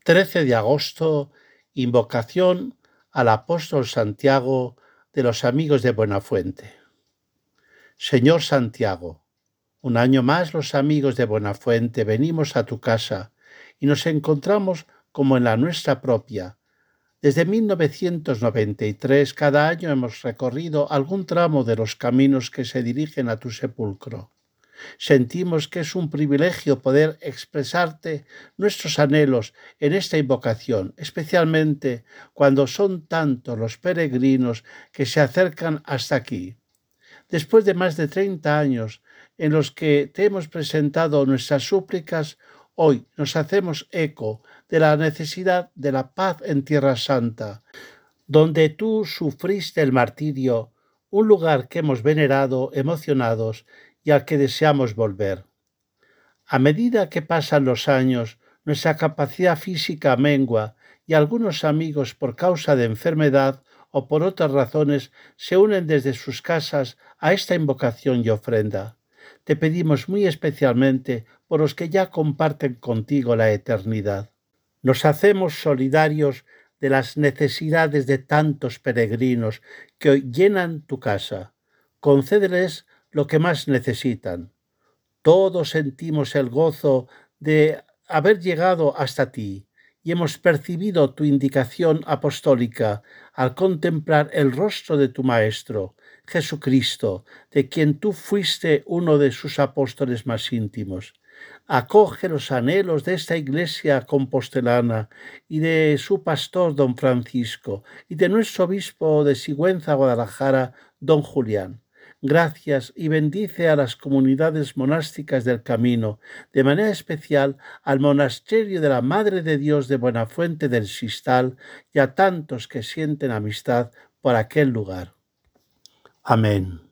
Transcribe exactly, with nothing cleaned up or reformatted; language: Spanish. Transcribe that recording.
trece de agosto, invocación al apóstol Santiago de los amigos de Buenafuente. Señor Santiago, un año más los amigos de Buenafuente venimos a tu casa y nos encontramos como en la nuestra propia. Desde mil novecientos noventa y tres cada año hemos recorrido algún tramo de los caminos que se dirigen a tu sepulcro. Sentimos que es un privilegio poder expresarte nuestros anhelos en esta invocación, especialmente cuando son tantos los peregrinos que se acercan hasta aquí. Después de más de treinta años en los que te hemos presentado nuestras súplicas, hoy nos hacemos eco de la necesidad de la paz en Tierra Santa, donde tú sufriste el martirio, un lugar que hemos venerado emocionados y al que deseamos volver. A medida que pasan los años, nuestra capacidad física mengua y algunos amigos por causa de enfermedad o por otras razones se unen desde sus casas a esta invocación y ofrenda. Te pedimos muy especialmente por los que ya comparten contigo la eternidad. Nos hacemos solidarios de las necesidades de tantos peregrinos que hoy llenan tu casa. Concédeles lo que más necesitan. Todos sentimos el gozo de haber llegado hasta ti y hemos percibido tu indicación apostólica al contemplar el rostro de tu Maestro, Jesucristo, de quien tú fuiste uno de sus apóstoles más íntimos. Acoge los anhelos de esta iglesia compostelana y de su pastor don Francisco y de nuestro obispo de Sigüenza, Guadalajara, don Julián. Gracias y bendice a las comunidades monásticas del camino, de manera especial al monasterio de la Madre de Dios de Buenafuente del Sistal y a tantos que sienten amistad por aquel lugar. Amén.